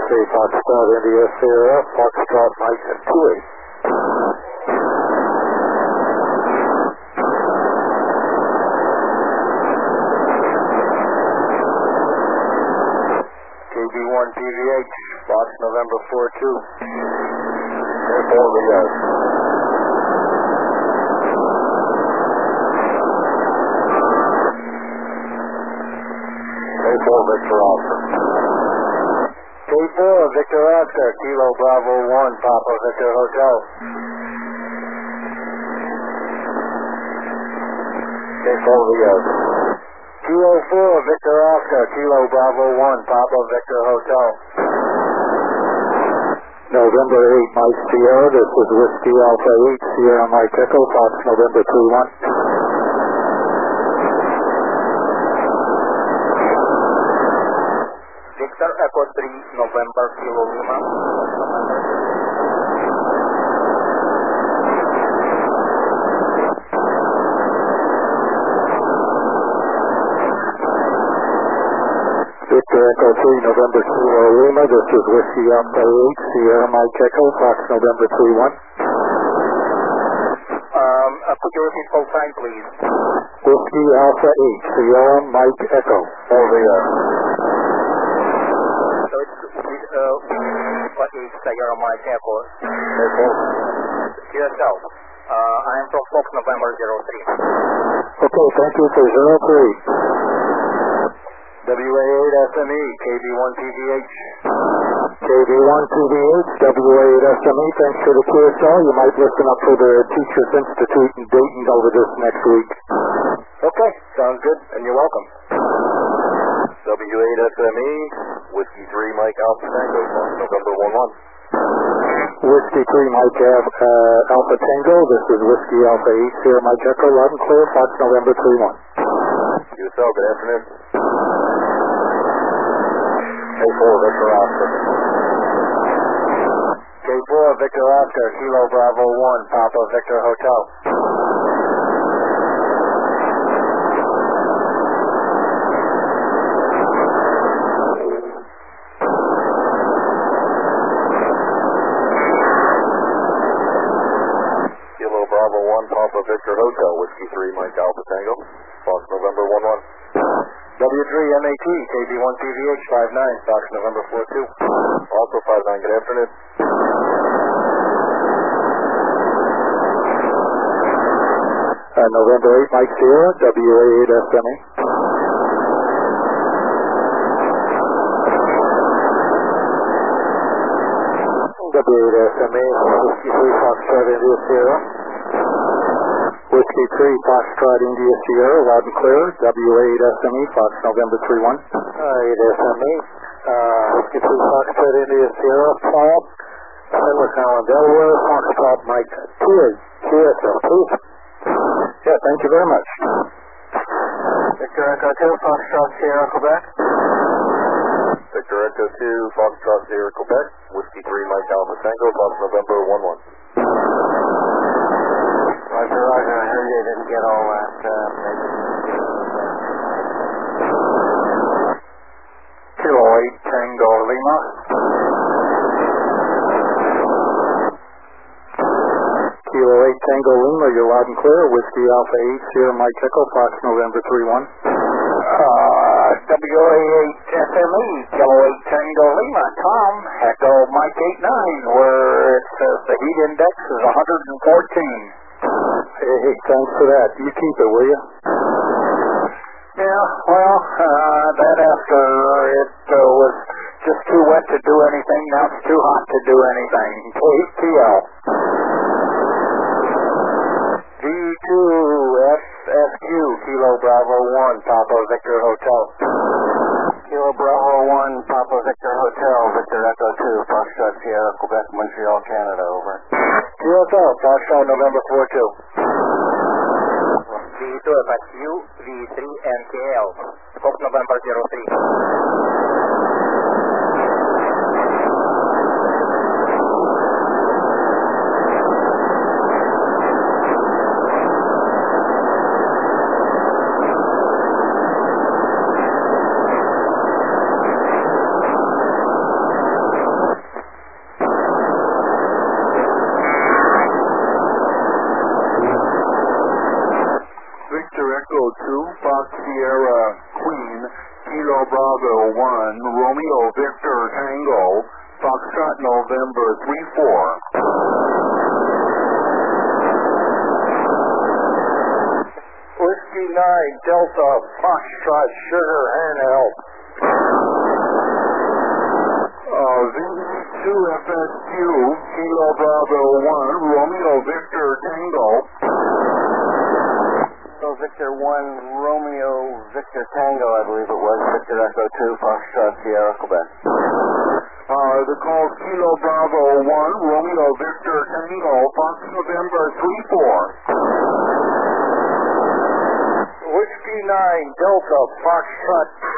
USA, Foxtrot, India, Sierra, Foxtrot, Mike, 28. KB1 PVH, Fox November 42. Airport Rio. Airport Victor Oscar. K4 Victor Oscar, Kilo Bravo 1, Papa Victor Hotel. K4 Rio. Kilo 4 Victor Oscar, Kilo Bravo 1, Papa Victor Hotel. November 8, Mike Sierra, this is Whiskey Alpha 8, Sierra Mike Echo, Fox November 31. Victor Echo 3, November Kilo Lima. Victor Echo 3, November Kilo Lima, this is Whiskey Alpha 8, Sierra Mike Echo, Fox November 31. Could you repeat full time, please? Whiskey Alpha 8, Sierra Mike Echo, over the So it's what is Sierra Mike Echo? QSL. I am from Fox November 03. Okay, thank you for 03. WA8 SME, KB1 PVH. KB1 PVH, WA8 SME, thanks for the QSL. You might listen up for the Teachers Institute in Dayton over this next week. Okay, sounds good, and you're welcome. W8 SME, Whiskey 3 Mike Alpha Tango, November 11. Whiskey 3 Mike Alpha Tango, this is Whiskey Alpha 8, Sierra Mike Echo, loud and clear, Fox November 31. QSL, good afternoon. K4 Victor Oscar. K4 Victor Oscar, Kilo Bravo 1, Papa Victor Hotel. Kilo Bravo 1, Papa Victor Hotel, Whiskey 3 Mike Alpha Tango, Fox November 11. W3MAT, KB1 PVH 59, Fox November 42. Also 59, good afternoon. November 8 Mike Sierra, WA8 SME. W8 SME, Whiskey 3 Foxtrot India Sierra. Whiskey 3 Foxtrot India Sierra, loud and clear, WA8 SME, Fox November 31. 8 SME, Whiskey 3 Foxtrot India Sierra, Paul, St. Louis Island, Delaware, Foxtrot Mike 2 QSL, please. Yeah, thank you very much. Victor Echo 2, Foxtrot Sierra, Quebec. Victor Echo 2, Foxtrot Sierra, Quebec, Whiskey 3 Mike Alpha Tango, Fox November 11. Roger, Roger, I heard you didn't get all that. Kilo 8 Tango Lima. Kilo 8 Tango Lima, you're loud and clear. Whiskey Alpha 8, Sierra Mike Echo, Fox November 31. WA8 SME, Kilo 8 Tango Lima, Tom, Echo Mike 89, where it says the heat index is 114. Hey, thanks for that. You keep it, will you? Yeah, well, that after it was just too wet to do anything, now it's too hot to do anything. KTL. V2FSQ, Kilo Bravo 1, Papa Victor Hotel. Kilo Bravo 1, Papa Victor Hotel, Victor Echo 2, Foxtrot Sierra, Quebec, Montreal, Canada, over. QSL, Foxtrot November 42. V2FSQ, V3 NKL, Fox November 03. Sierra Queen, Kilo Bravo 1, Romeo Victor Tango, Foxtrot November 3-4. Whiskey 9 Delta Foxtrot Sugar Handheld. VE2FSQ, Kilo Bravo 1, Romeo Victor Tango. So Victor 1, Romeo Victor Tango, I believe it was, Victor Echo 2, Foxtrot Sierra, Quebec. The call Kilo Bravo 1, Romeo Victor Tango, Fox November 3-4. Whiskey 9 Delta Foxtrot